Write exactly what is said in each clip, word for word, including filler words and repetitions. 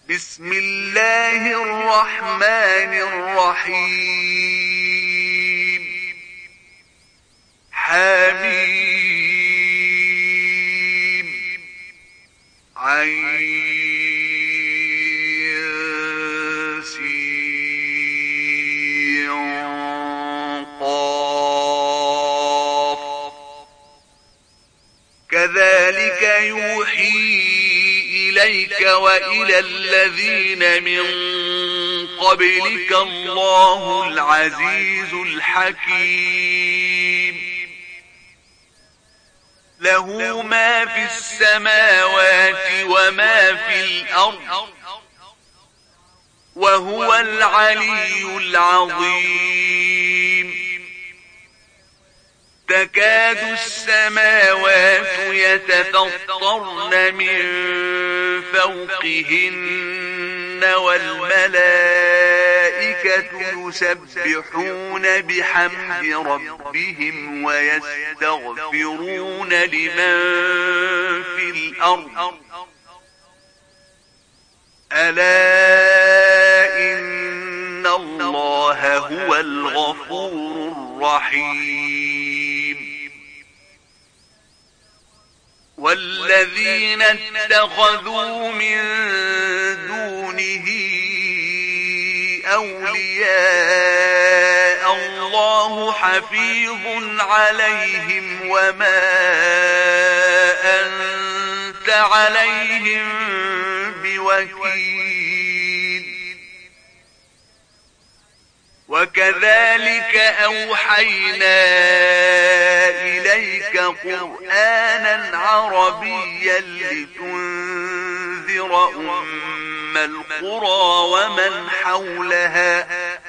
بسم الله الرحمن الرحيم حميم عين سين قاف كذلك يوحي إليك وإلى الذين من قبلك الله العزيز الحكيم له ما في السماوات وما في الأرض وهو العلي العظيم تكاد السماوات يتفطرن من فوقهن والملائكة يسبحون بحمد ربهم ويستغفرون لمن في الأرض ألا إن الله هو الغفور الرحيم والذين اتخذوا من دونه أولياء الله حفيظ عليهم وما أنت عليهم بوكيل وكذلك أوحينا إليك قرآنا عربيا لتنذر أم القرى ومن حولها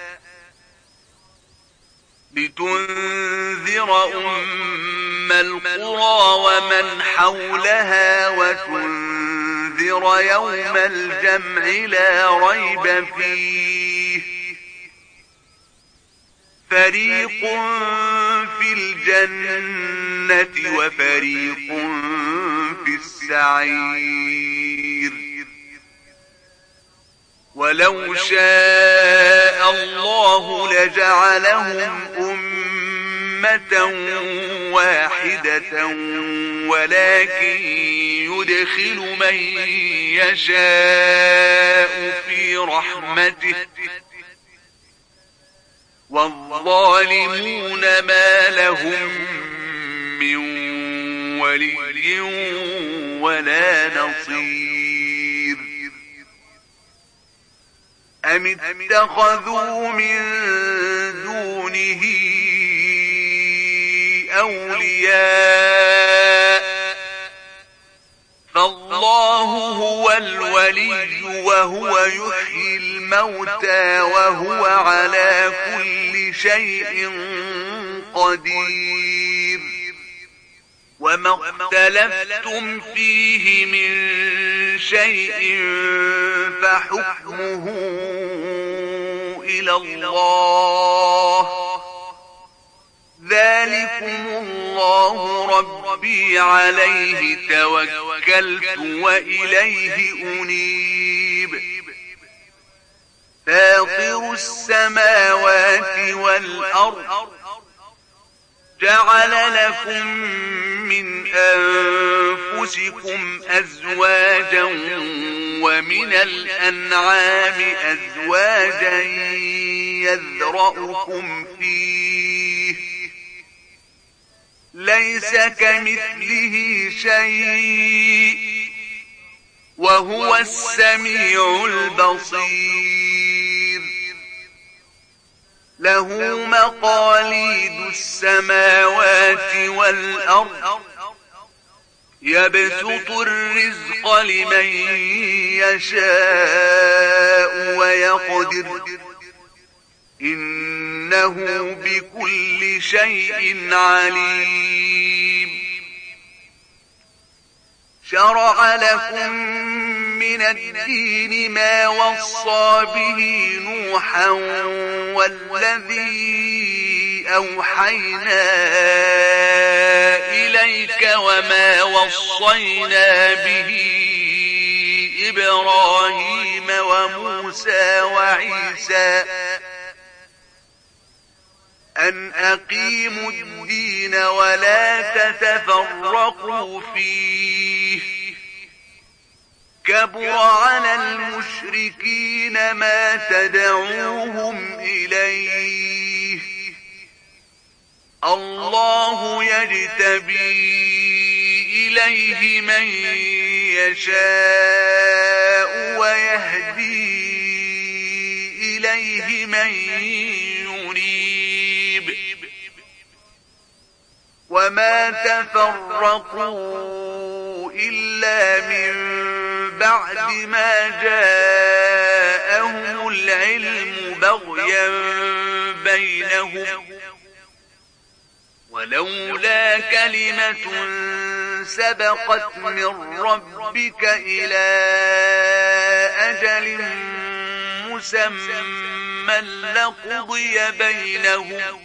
لتنذر أم القرى ومن حولها وتنذر يوم الجمع لا ريب فيه فريق في الجنة وفريق في السعير ولو شاء الله لجعلهم أمة واحدة ولكن يدخل من يشاء في رحمته والظالمون ما لهم من ولي ولا نصير أم اتخذوا من دونه أولياء فالله هو الولي وهو يحيي الموتى وهو على كل شيء قدير وما اختلفتم فيه من شيء فحكمه إلى الله ذلكم الله ربي عليه توكلت وإليه أنيب فاطر السماوات والأرض جعل لكم من أنفسكم أزواجا ومن الأنعام أزواجا يذرأكم فيه ليس كمثله شيء وهو السميع البصير له مقاليد السماوات والأرض يبسط الرزق لمن يشاء ويقدر إنه بكل شيء عليم شرع لكم من الدين ما وصى به نوحا والذي أوحينا إليك وما وصينا به إبراهيم موسى وعيسى أن أقيموا الدين ولا تتفرقوا فيه كبر على المشركين ما تدعوهم إليه الله يجتبي إليه من يشاء ويهدي إليه من ينيب وما تفرقوا إلا من بعد ما جاءهم العلم بغيا بينهم ولولا كلمة سبقت من ربك إلى أجل مسمى لقضي بينهم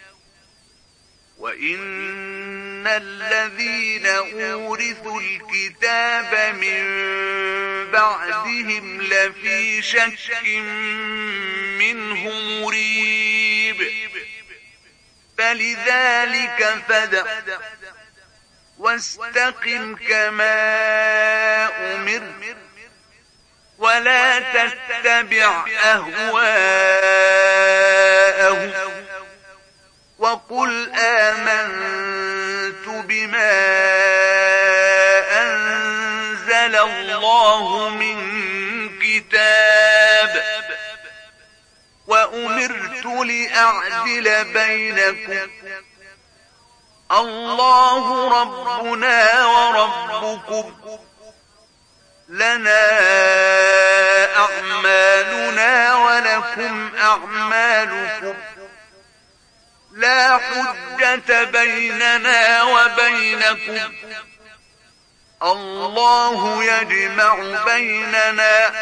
وإن الذين أورثوا الكتاب من بعدهم لفي شك منه مريب فلذلك فادع واستقم كما أمر ولا تتبع أهواءهم وقل آمنت بما أنزل الله من كتاب وأمرت لأعدل بينكم الله ربنا وربكم لنا أعمالنا ولكم أعمالكم لا حجة بيننا وبينكم الله يجمع بيننا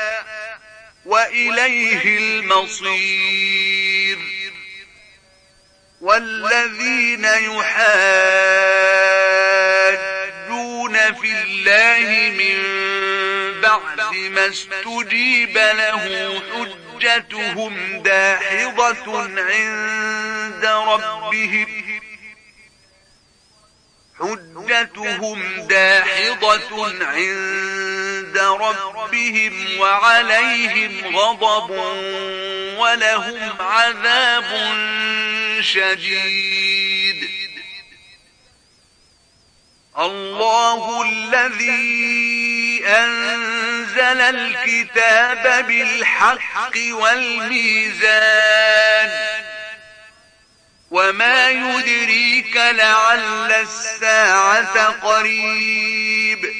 وإليه المصير والذين يحاجون في الله من بعد ما استجيب له حجتهم داحضة عند ربهم حجتهم داحضة عند ربهم وعليهم غضب ولهم عذاب شديد الله الذي أنزل الكتاب بالحق والميزان وما يدريك لعل الساعة قريب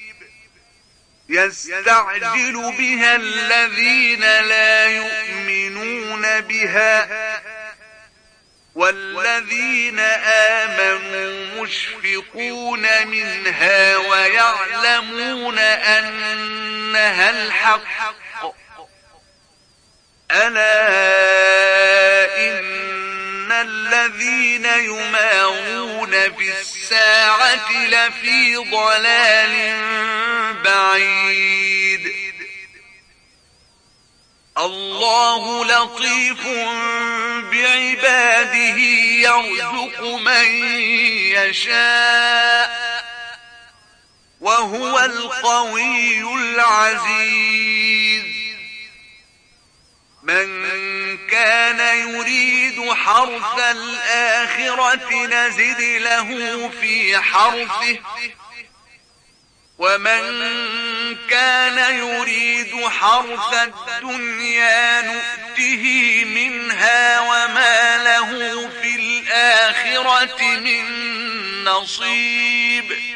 يستعجل بها الذين لا يؤمنون بها والذين آمنوا مشفقون منها ويعلمون أنها الحق ألا إن الذين يمارون في الساعة لفي ضلال بعيد الله لطيف بعباده يرزق من يشاء وهو القوي العزيز من كان يريد حرث الآخرة نزد له في حرثه ومن كان يريد حرث الدنيا نؤته منها وما له في الآخرة من نصيب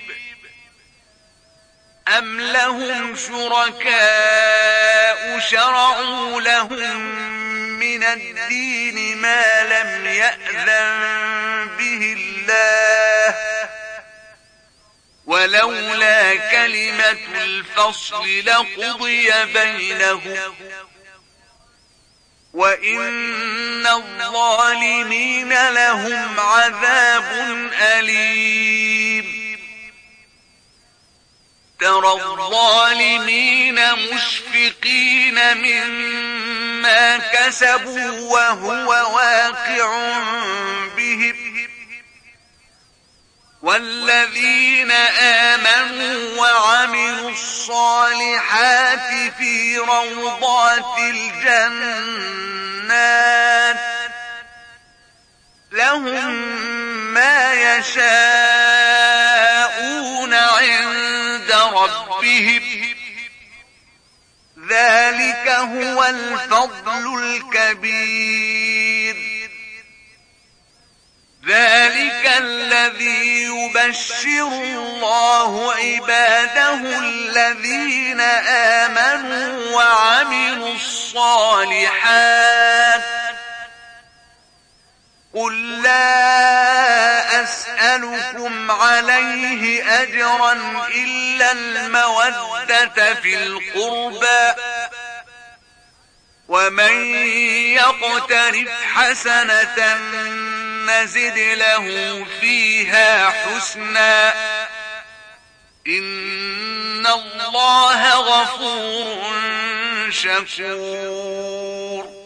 أم لهم شركاء شرعوا لهم من الدين ما لم يأذن به الله ولولا كلمة الفصل لقضي بينهم وإن الظالمين لهم عذاب أليم ترى الظالمين مشفقين مما كسبوا وهو واقع بهم والذين آمنوا وعملوا الصالحات في روضات الجنات لهم ما يشاءون عند ربهم ذلك هو الفضل الكبير. ذلك الذي يبشر الله عباده الذين آمنوا وعملوا الصالحات قل لا أسألكم عليه أجرا إلا المودة في القربى ومن يقترف حسنة نزد له فيها حسنا إن الله غفور شكور.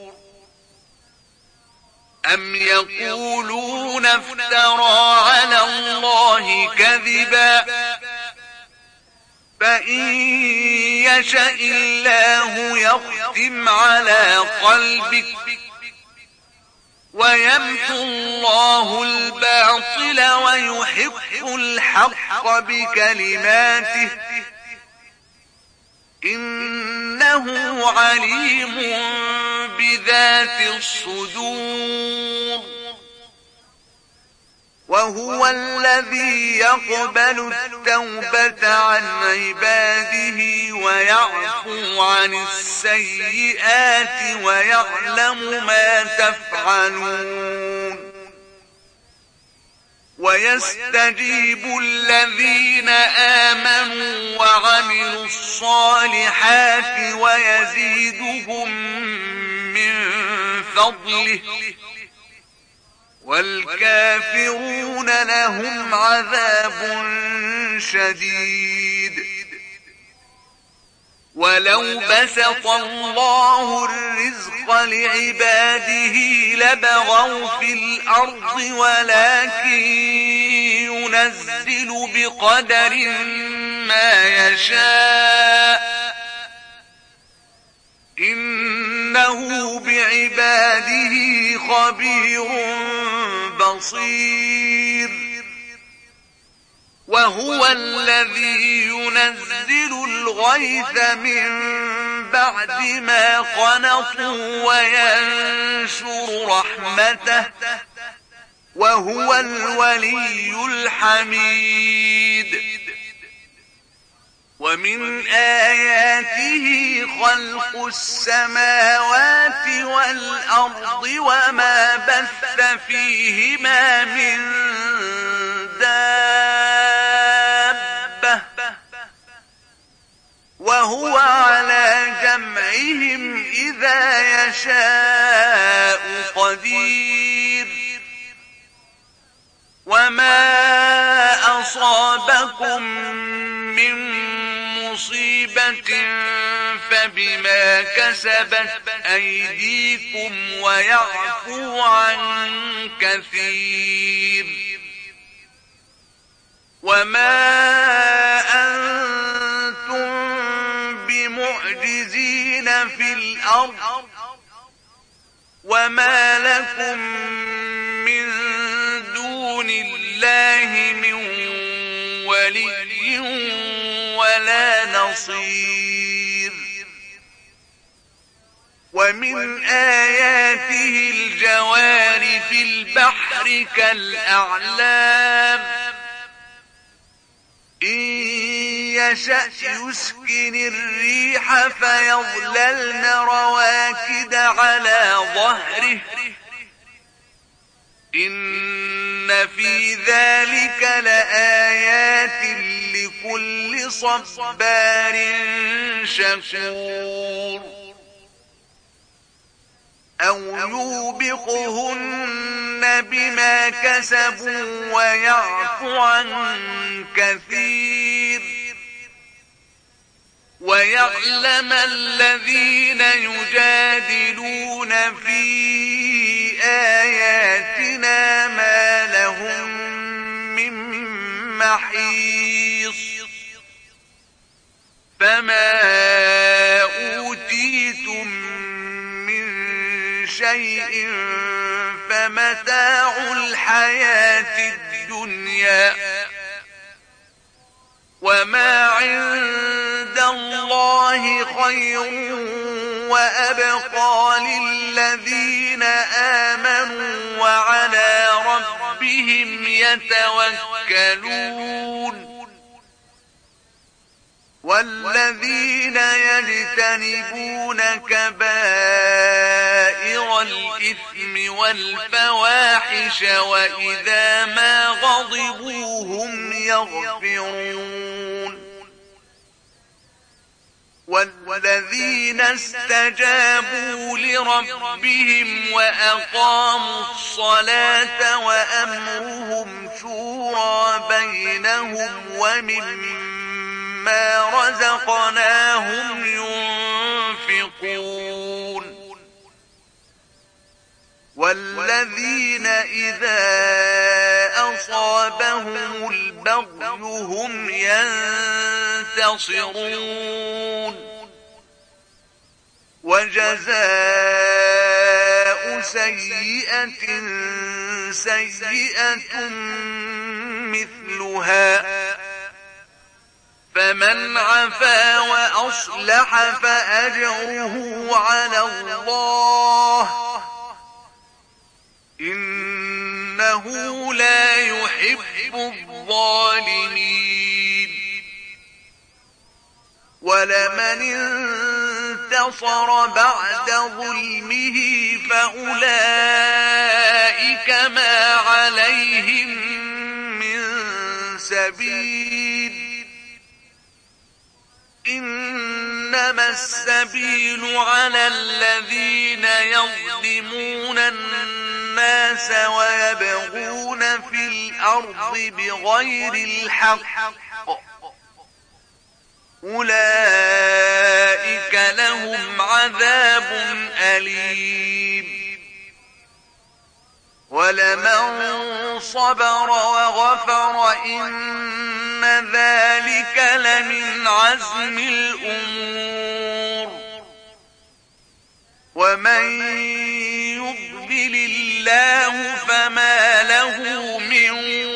أم يقولون افترى على الله كذبا فإن يشاء الله يختم على قلبك ويمحو الله الباطل ويحق الحق بكلماته إنه عليم بذات الصدور. وهو الذي يقبل التوبة عن عباده ويعفو عن السيئات ويعلم ما تفعلون ويستجيب الذين آمنوا وعملوا الصالحات ويزيدهم من فضله والكافرون لهم عذاب شديد. ولو بسط الله الرزق لعباده لبغوا في الأرض ولكن ينزل بقدر ما يشاء إنه بعباده خبير بصير. وهو الذي ينزل الغيث من بعد ما قنطوا وينشر رحمته وهو الولي الحميد. ومن آياته خلق السماوات والأرض وما بث فيهما من دابة وهو على جمعهم إذا يشاء قدير. وما أصابكم من مصيبة فبما كسبت أيديكم ويعفو عن كثير. وما أنتم بمعجزين في الأرض وما لكم من دون الله من ولي ولا نصير. ومن آياته الجوار في البحر كالأعلام إن يشأ يسكن الريح فيظللن رواكد على ظهره إن في ذلك لآيات لكل صبار شكور. أو يوبقهن بما كسبوا ويعفو عن كثير. ويعلم الذين يجادلون في آياتنا ما لهم من محيص فما أوتيتم من شيء فمتاع الحياة الدنيا وما عند الله خير وأبقى للذين آمنوا وعلى ربهم يتوكلون والذين يجتنبون كبائر الإثم والفواحش وإذا ما غضبوا هم يغفرون والذين استجابوا لربهم وأقاموا الصلاة وأمرهم شورى بينهم ومما رزقناهم ينفقون والذين إذا أصابهم البغي هم ينتصرون وجزاء سيئة سيئة مثلها فمن عفا وأصلح فأجره على الله إنه لا يحب الظالمين ولمن انتصر بعد ظلمه فأولئك ما عليهم من سبيل إنما السبيل على الذين يظلمون الناس ويبغون في الأرض بغير الحق أولئك لهم عذاب أليم ولمن صبر وغفر إن ذلك لمن عزم الأمور ومن يضلل الله فما له من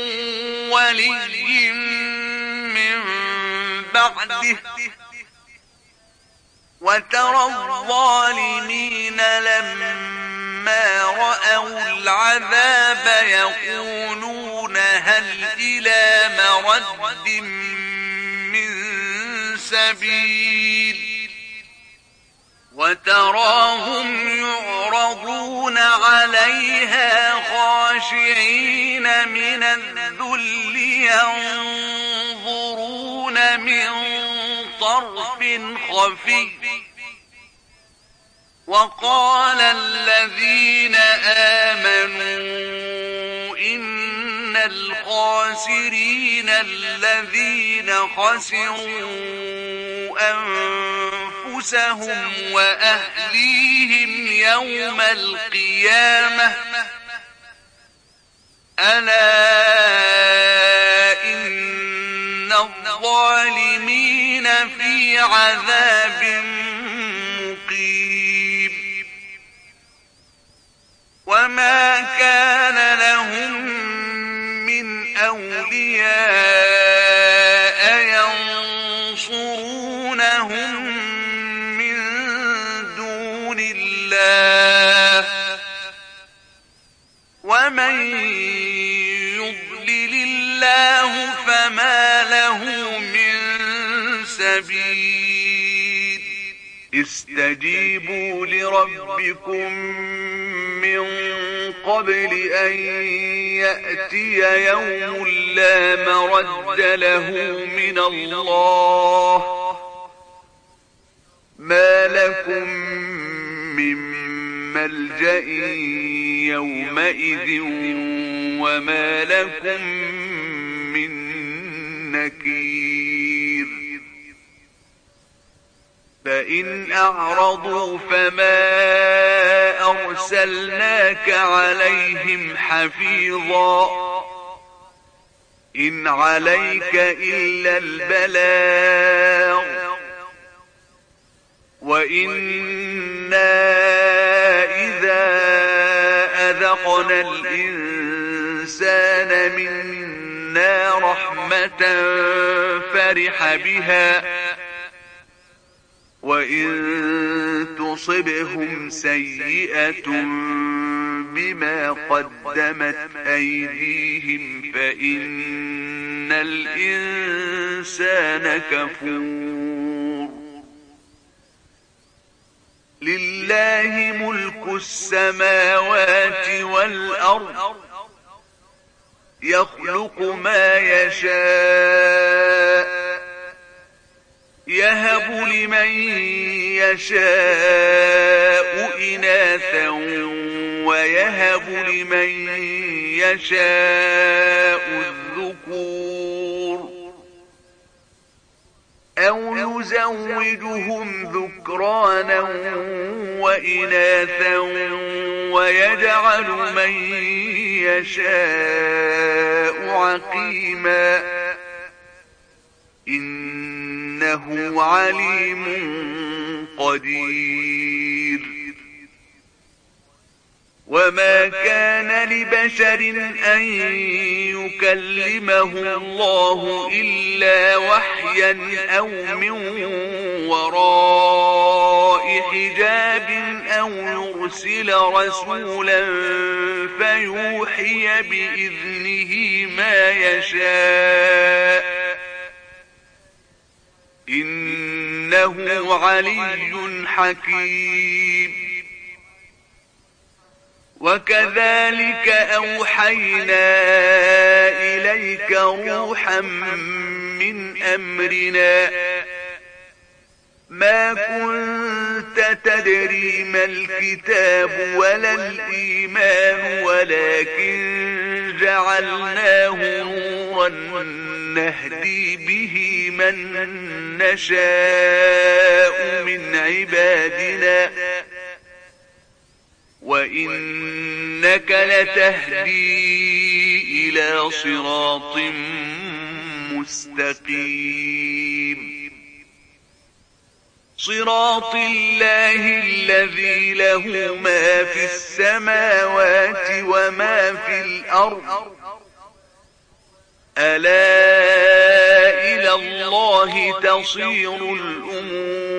ولي من بعده وترى الظالمين لما رأوا العذاب يقولون هل إلى مرد من سبيل وتراهم يعرضون عليها خاشعين من الذل ينظرون من طرف خفي وقال الذين آمنوا إن الخاسرين الذين خسروا أنفسهم وأهليهم يوم القيامة ألا إن الظالمين في عذاب مقيم وما كان لهم من أولياء ينصرونهم من دون الله ومن يضلل الله فما له من سبيل استجيبوا لربكم من قبل أن يأتي يوم لا مرد له من الله ما لكم من ملجأ يومئذ وما لكم من نكير فإن أعرضوا فما أرسلناك عليهم حفيظا إن عليك إلا البلاغ وإنا إذا أذقنا الإنسان منا رحمة فرح بها وإن تصبهم سيئة بما قدمت أيديهم فإن الإنسان كفور لله ملك السماوات والأرض يخلق ما يشاء يهب لمن يشاء إناثا ويهب لمن يشاء الذكور أو يزوجهم ذكرانا وإناثا ويجعل من يشاء عقيما إنه عليم قدير وما كان لبشر أن يكلمه الله إلا وحيا أو من وراء حجاب أو يرسل رسولا فيوحي بإذنه ما يشاء إنه علي حكيم وكذلك أوحينا إليك روحا من أمرنا ما كنت تدري ما الكتاب ولا الإيمان ولكن جعلناه نورا نهدي به من نشاء من عبادنا وإنك لتهدي إلى صراط مستقيم صراط الله الذي له ما في السماوات وما في الأرض ألا إلى الله تصير الأمور